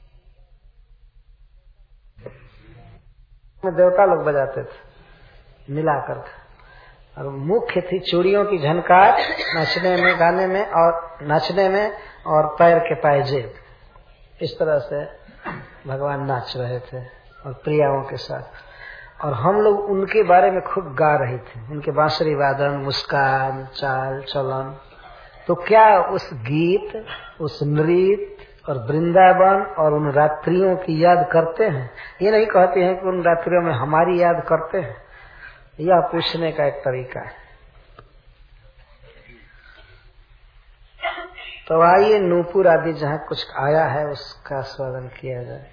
देवता लोग बजाते थे मिलाकर के, और मुख्य थी चूड़ियों की झनकार नाचने में, गाने में, और नाचने में, और पैर के पायजेब। इस तरह से भगवान नाच रहे थे और प्रियाओं के साथ, और हम लोग उनके बारे में खूब गा रहे थे, उनके बांसुरी वादन, मुस्कान, चाल चलन। तो क्या उस गीत, उस नृत्य और वृंदावन और उन रात्रियों की याद करते हैं? ये नहीं कहते हैं कि उन रात्रियों में हमारी याद करते हैं, यह पूछने का एक तरीका है। तो आइए नूपुर आदि जहाँ कुछ आया है उसका स्वागत किया जाए।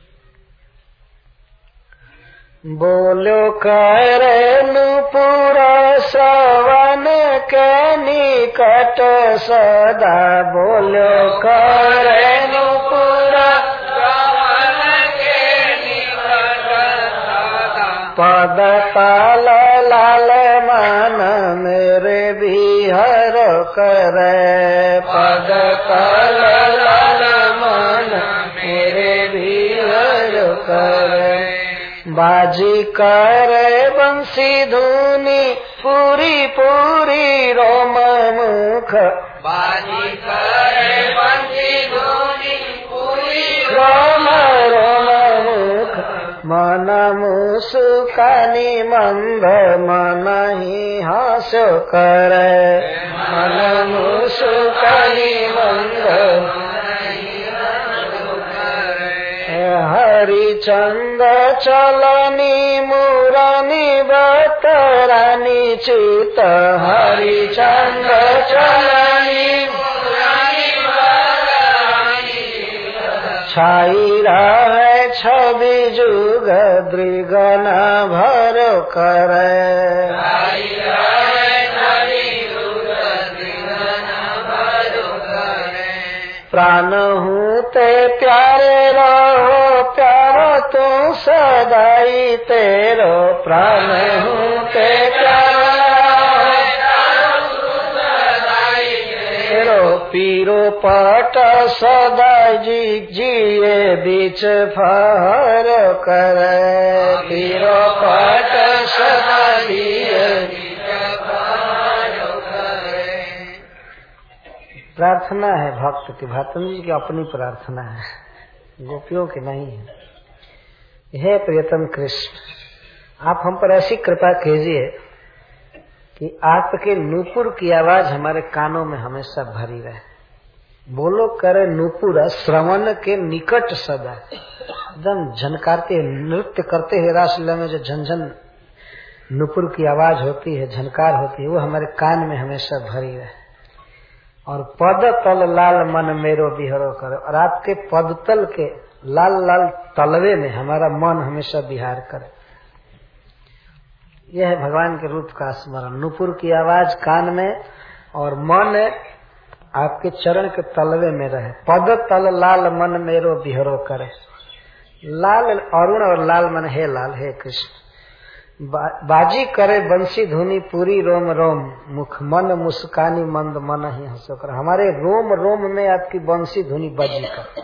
बोलो करे नूपुर श्रवण के निकट सदा, बोलो करे नूपुर श्रवण के निकट सदा, पद ताल लाल मन मेरे भी हर करे, पद ताल लाल मन मेरे भी हर करे। बाजी करे बंसी धुनी पूरी पूरी रोम मुख, बाजी करे बंसी धुनी पूरी रोम रोम मुख। मन मुस्कानी मंद मन ही हास्य करे, मन मुस्कानी मंद हरिचंद चलनी मुरानी बतरानी चित, हरिचंद चलनी मुरानी बतरानी चित। छाई रहे छवि जुग दृगन भर करे, छाई रहे छवि जुग दृगन भर करे। प्राण हूँ ते प्यारे रहो, प्यारो तू सदाई तेरो, प्राण हूँ ते प्यारो तेरो। पीरो पट सदा जी जिए बीच फहर करे, पीरो पट सदा जिए बीच फहर करे। प्रार्थना है भक्त की, भक्तन जी की अपनी प्रार्थना है, गोपियों की नहीं है। हे प्रियतम कृष्ण, आप हम पर ऐसी कृपा कीजिए कि आपके नूपुर की आवाज हमारे कानों में हमेशा भरी रहे। बोलो करे नूपुर श्रवण के निकट सदा, एकदम झनकारते नृत्य करते हुए रासलीला में जो झनझन नुपुर की आवाज होती है, झनकार होती है, वो हमारे कान में हमेशा भरी रहे। और पद तल लाल मन मेरो बिहरो करे, और आपके पद तल के लाल लाल तलवे में हमारा मन हमेशा विहार करे। यह है भगवान के रूप का स्मरण। नुपुर की आवाज कान में और मन आपके चरण के तलवे में रहे। पद तल लाल मन मेरो बिहरो करे। लाल अरुण और लाल मन, हे लाल हे कृष्ण। बा, बाजी करे बंसी धुनी पूरी रोम रोम, मुख मन मुस्कानी मंद मन ही हंसो कर। हमारे रोम रोम में आपकी बंसी धुनी बजी कर,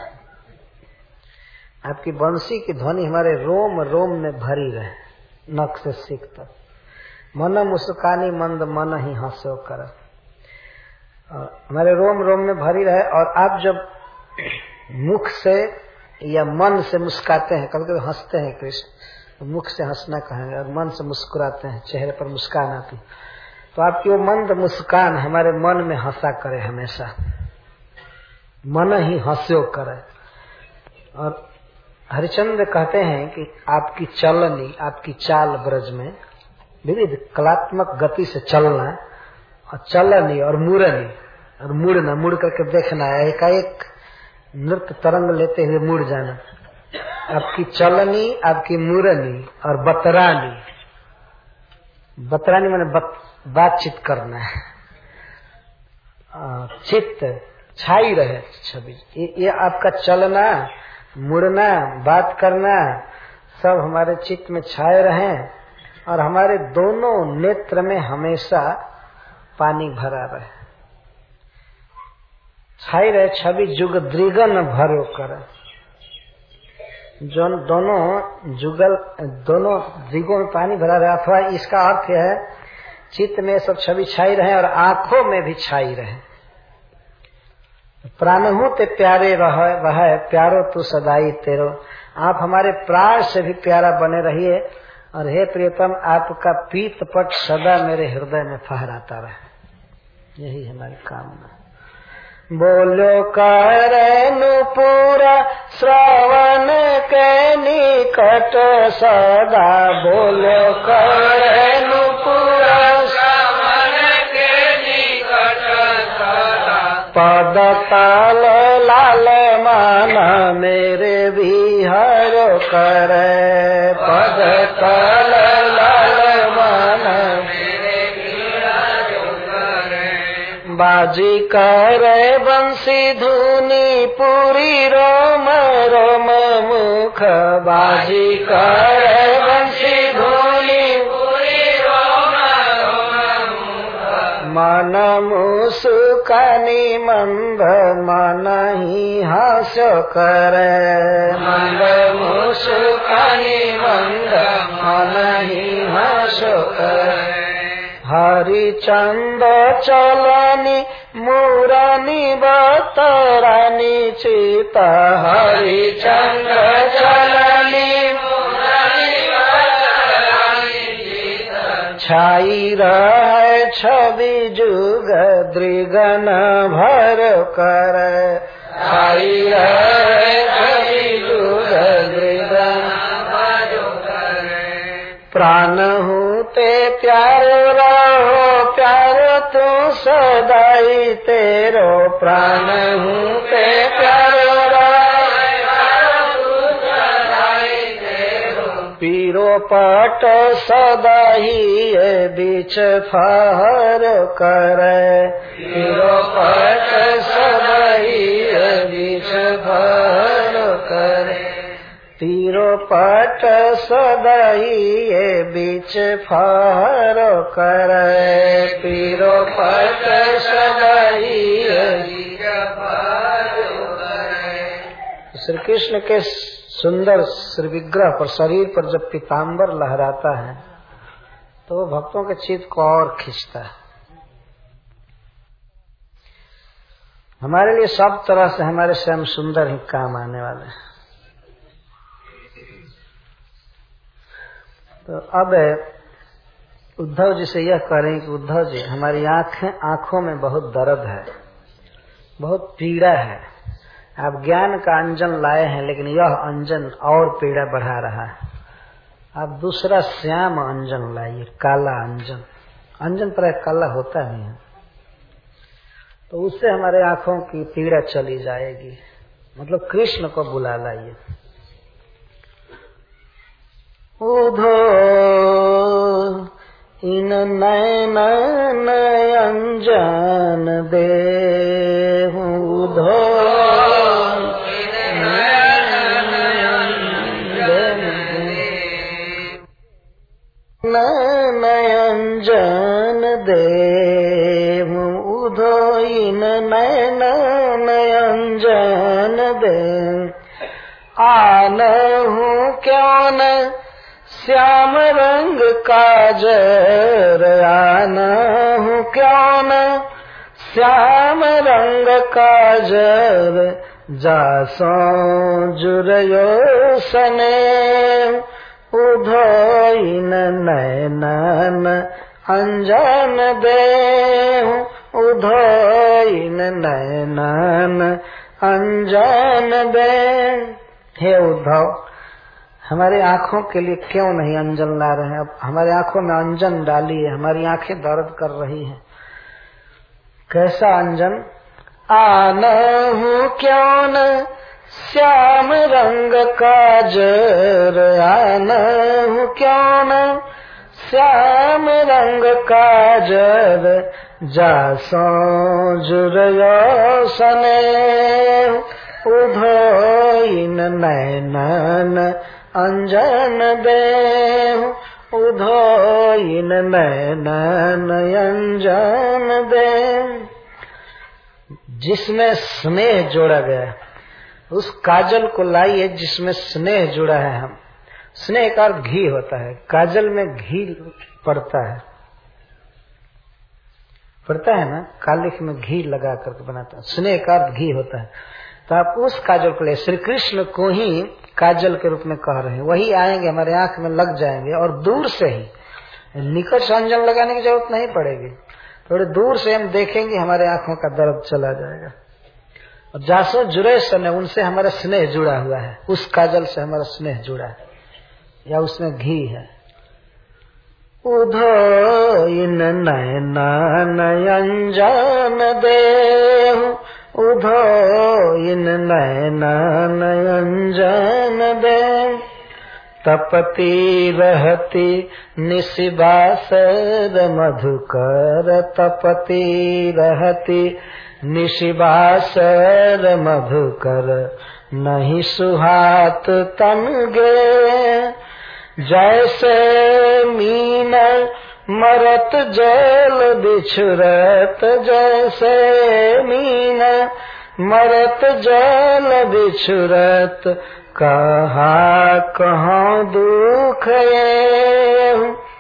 आपकी बंसी की ध्वनि हमारे रोम रोम में भरी रहे, नख से सीख तक। मन मुस्कानी मंद मन ही हंसो कर, हमारे रोम रोम में भरी रहे। और आप जब मुख से या मन से मुस्काते हैं, कभी कभी हंसते हैं कृष्ण, तो मुख से हंसना कहेंगे, और मन से मुस्कुराते हैं, चेहरे पर मुस्कान आती, तो आपकी वो मंद मुस्कान हमारे मन में हंसा करे, हमेशा मन ही हंस्यो करे। और हरिचंद्र कहते हैं कि आपकी चलनी, आपकी चाल ब्रज में विविध कलात्मक गति से चलना, और चलनी और मुड़नी, और मुड़ना, मुड़ करके देखना, एकाएक नृत्य तरंग लेते हुए मुड़ जाना। आपकी चलनी, आपकी मुरनी और बतरानी, बतरानी माने बत, बातचीत करना है, चित्त छाई रहे छवि। ये, ये आपका चलना, मुड़ना, बात करना सब हमारे चित्त में छाए रहे, और हमारे दोनों नेत्र में हमेशा पानी भरा रहे, छाई रहे छवि जुग द्रिगन भरो कर। जो दोनों जुगल, दोनों दिगों में पानी भरा रहे, अथवा इसका अर्थ यह है चित्त में सब छवि छाई रहे और आंखों में भी छाई रहे। प्राणहु ते प्यारे रह वह प्यारो तू सदाई तेरो, आप हमारे प्राण से भी प्यारा बने रहिए, और हे प्रियतम आपका पीत पट सदा मेरे हृदय में फहराता रहे। यही हमारी कामना। बोलो करनु पूरा श्रवण के निकट सदा, बोलो करनु पूरा श्रवण के निकट सदा, पद तल लाल मन मेरे बिहर करे, पद तल लाल मन मेरे बिहर करे। बाजी करे बंसी धुनी पूरी रोम रोम मुख, बाजी करे बंसी धुनी पूरी रोम रोम मुख, मन मुस्कानी मंद मन ही हंसो करे, मंद मुस्कानी मंद मन ही हंसो करे। हरिचंद चलनी मुरनी बतरानी चित, हरिचंद चलनी मुरनी बतरानी चित, छाई रहे छवि जुग द्रिगन भर कर, छाई रहे छवि जुग द्रिगन भर कर। प्राण हूँ ते प्यारो रहो, प्यारो तू सदाई तेरो, प्राण हूँ ते प्यारो रहो, प्यारो तू सदाई तेरो। पीरो पट सदाई बीच फहर करे, पीरो पट सदाई बीच फहर करे। तीरो पट सदाई बीच फहर करे, पीरो पट सदाई बीच फहर करे। श्री कृष्ण के सुंदर श्री विग्रह पर, शरीर पर जब पीताम्बर लहराता है तो वो भक्तों के चित्त को और खींचता है। हमारे लिए सब तरह से हमारे श्याम सुंदर ही काम आने वाले हैं। तो अब उद्धव जी से यह करें कि उद्धव जी, हमारी आंखें आंखों में बहुत दर्द है, बहुत पीड़ा है, आप ज्ञान का अंजन लाए हैं, लेकिन यह अंजन और पीड़ा बढ़ा रहा है। आप दूसरा श्याम अंजन लाइए, काला अंजन। अंजन पर काला होता नहीं है, तो उससे हमारे आंखों की पीड़ा चली जाएगी। मतलब कृष्ण को बुला लाइए। उधो इन नयन अंजन दे, उधो नयंजन दे, उधो इन नयन नयंजन दे। आनहु क्यों न श्याम रंग काजर, आनहु क्यों न श्याम रंग काजर। जासो जुरयो सने, उधो इन नयनन अंजन दे, उधो इन नयनन अंजन दे। हे उद्धव, हमारे आंखों के लिए क्यों नहीं अंजन ला रहे हैं? अब हमारे आंखों में अंजन डालिए, हमारी आंखें दर्द कर रही हैं। कैसा अंजन? आनहु क्यों न श्याम रंग काजर, आनहु क्यों न श्याम रंग काजर। जासो जुरयो सने, उधो इन नयनन अंजन दे, उधो इन नयनन अंजन दे। जिसमें स्नेह जोड़ा गया, उस काजल को लाइए जिसमें स्नेह जुड़ा है। हम स्नेह का घी होता है, काजल में घी पड़ता है, पड़ता है ना, कालिख में घी लगा करके बनाता है, स्नेह का घी होता है। तो आप उस काजल को ले, श्री कृष्ण को ही काजल के रूप में कह रहे हैं। वही आएंगे, हमारे आंख में लग जाएंगे, और दूर से ही, निकट से अंजन लगाने की जरूरत नहीं पड़ेगी। थोड़े दूर से हम देखेंगे, हमारे आंखों का दर्द चला जाएगा। और जासो जुड़े सने, उनसे हमारा स्नेह जुड़ा हुआ है, उस काजल से हमारा स्नेह जुड़ा है, या उसमें घी है। उधो इन नयना नयंजन देहु, उधो इन नयना नयंजन दे। तपती रहती निशिबासर मधुकर, तपती रहती निशिबासर मधुकर। नहीं सुहात तन गे, जैसे मीन मरत जल बिछुरत, जैसे मीन मरत जल बिछुरत। कहा कहाँ दुख ये,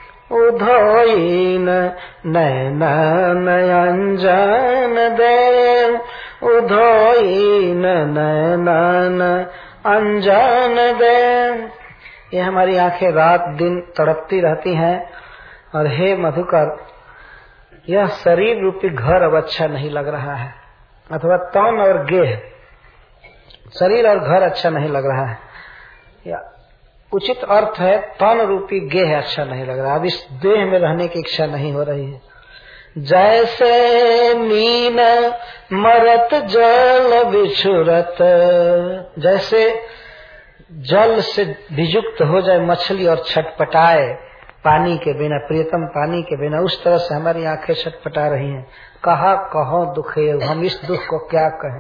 उधोइन नैना नयंजन दे, उधोइन नैना अंजन दे। ये हमारी आंखें रात दिन तड़पती रहती हैं। और हे मधुकर, यह शरीर रूपी घर अब अच्छा नहीं लग रहा है, अथवा तन और गेह, शरीर और घर अच्छा नहीं लग रहा है, या उचित अर्थ है तन रूपी गेह अच्छा नहीं लग रहा। अब इस देह में रहने की इच्छा नहीं हो रही है। जैसे मीन मरत जल बिछुरत, जैसे जल से वियुक्त हो जाए मछली और छटपटाए पानी के बिना, प्रियतम पानी के बिना, उस तरह से हमारी आंखें छटपटा रही हैं। कहा कहो दुखे, हम इस दुख को क्या कहें।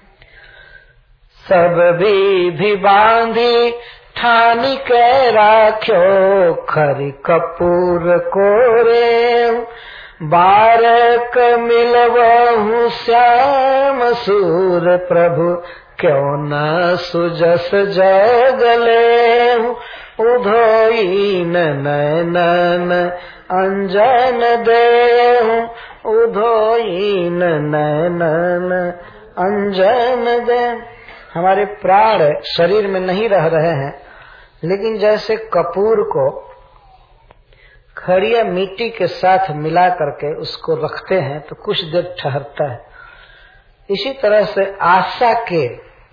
सब भी भी बांधी ठानी के राख्यो, खरी कपूर कोरे। बारक मिलवहु श्याम सूर प्रभु, क्यों न सुजस जगले। उधोइन नैनन अंजन देहु, उधोइन नैनन अंजन दे। हमारे प्राण शरीर में नहीं रह रहे हैं, लेकिन जैसे कपूर को खड़िया मिट्टी के साथ मिला करके उसको रखते हैं तो कुछ देर ठहरता है, इसी तरह से आशा के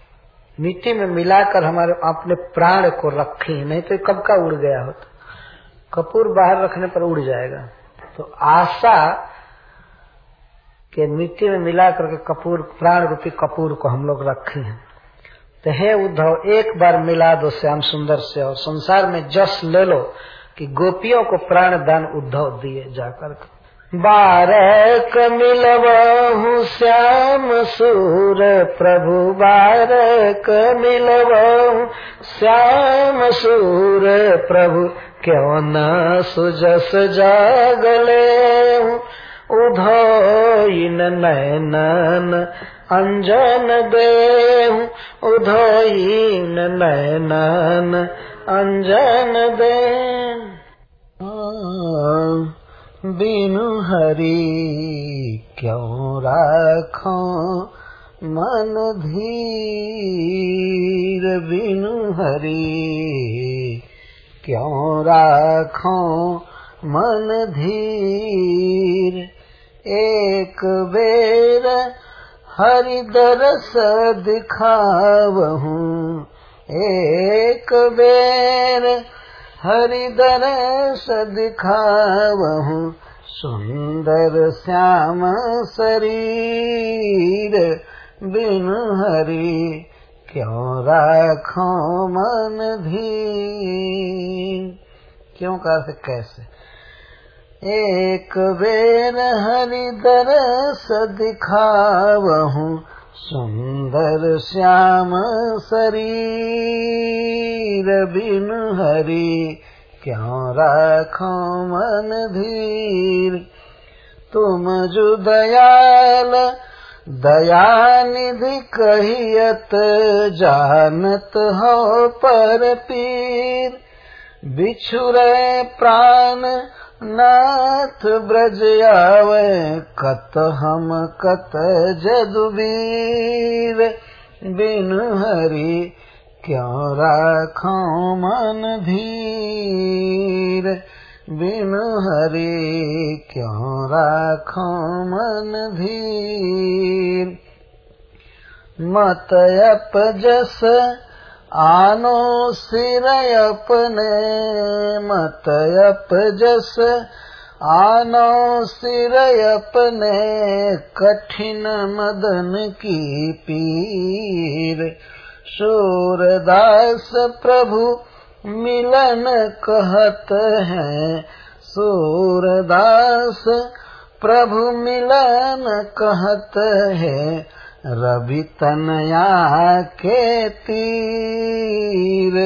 मिट्टी में मिलाकर हमारे अपने प्राण को रखे, नहीं तो कब का उड़ गया होता। कपूर बाहर रखने पर उड़ जाएगा। तो आशा के मिट्टी में मिला करके कपूर, प्राण रूपी कपूर को हम लोग रखे हैं। तो हे उद्धव, एक बार मिला दो श्याम सुंदर से और संसार में जस ले लो कि गोपियों को प्राण दान उद्धव दिए जाकर के। बारक मिलवहु श्याम सूर प्रभु, बारक मिलवहु श्याम सूर प्रभु, क्यों न सुजस जागले उधोइन नैनन अंजन देहु, उधोइन नैनन अंजन दे। बिनु हरि क्यों राखो मन धीर, बिनु हरि क्यों राखो मन धीर। एक बेर हरि दरस दिखावहूँ, एक बेर हरि दरस दिखावहूँ, सुंदर श्याम शरीर। बिनु हरि क्यों राखो मन धीर। क्यों कर कैसे? एक बेर हरि दरस दिखावहूँ, सुंदर श्याम शरीर। बिनु हरि क्यों राखो मन धीर। तुम जो दयाल दयानिधि कहियत, जानत हो पर पीर। बिछुरे प्राण नाथ ब्रज आवे, कत हम कत जदुबीर। बिनु हरि क्यों राखो मन धीर। बिनु हरि क्यों राखो मन धीर। मत अपजस आनो सिर अपने, मत अपजस आनो सिर अपने, कठिन मदन की पीर। सूरदास प्रभु मिलन कहत हैं, सूरदास प्रभु मिलन कहत हैं, रवि तनया के तीर।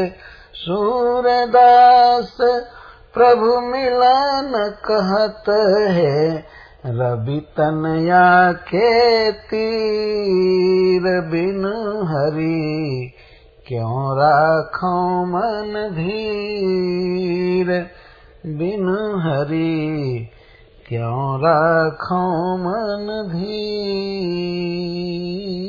सूरदास प्रभु मिलन कहत है, रवि तनया के तीर। बिनु हरि क्यों राखो मन धीर। बिनु हरि क्यों राखो मन धीर।